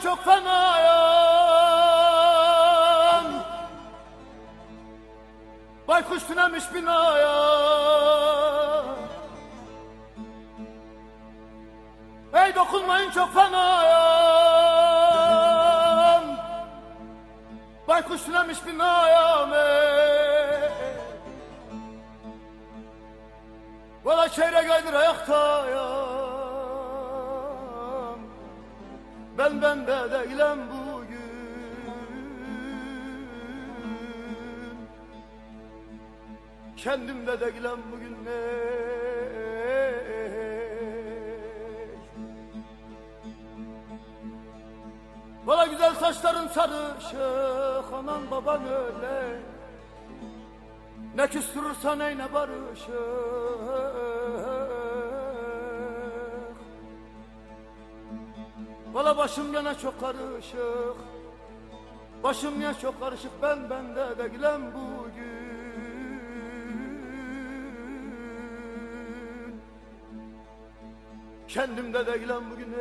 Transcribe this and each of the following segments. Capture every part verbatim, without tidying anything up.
çok fenayım. Baykuş tünemiş binaya. Ey dokunmayın çok fenayım. Baykuş tünemiş binaya. Valla çeyrek aydır ayaktayım. Ben bende değilim bugün. Kendimde değilim bugün. Valla güzel saçların sarışık, anan baban öyle. Ne küstürürsen ey ne barışık. Valla başım gene çok karışık. Başım niye çok karışık, ben bende değilim bugün. Kendimde değilim bugün.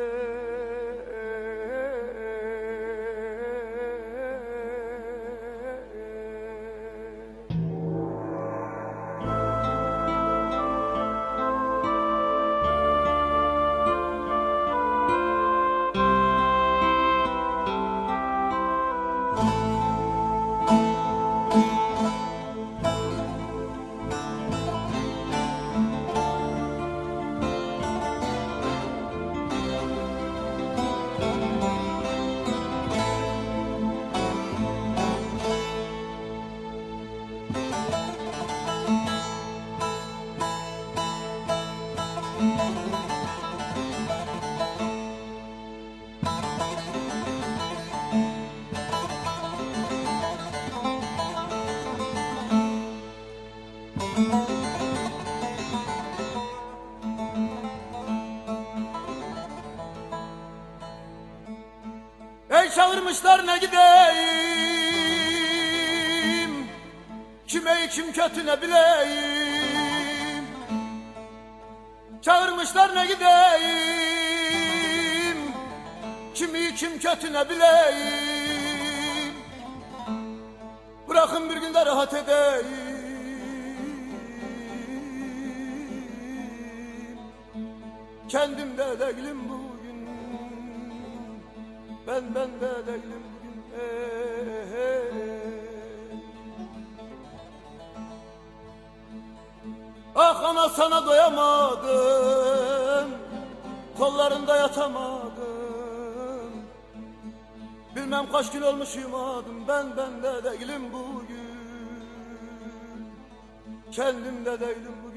Ey çağırmışlar ne gideyim, kime kim kötü ne bileyim. Çağırmışlar ne gideyim, kimi kim kötü ne bileyim. Bırakın bir günde rahat edeyim. Kendimde değilim bugün. Ben bende değilim bugün. Hey, hey. Ah ana sana doyamadım, kollarında yatamadım. Bilmem kaç gün olmuş yumadım. Ben bende değilim bugün. Kendimde değilim bugün.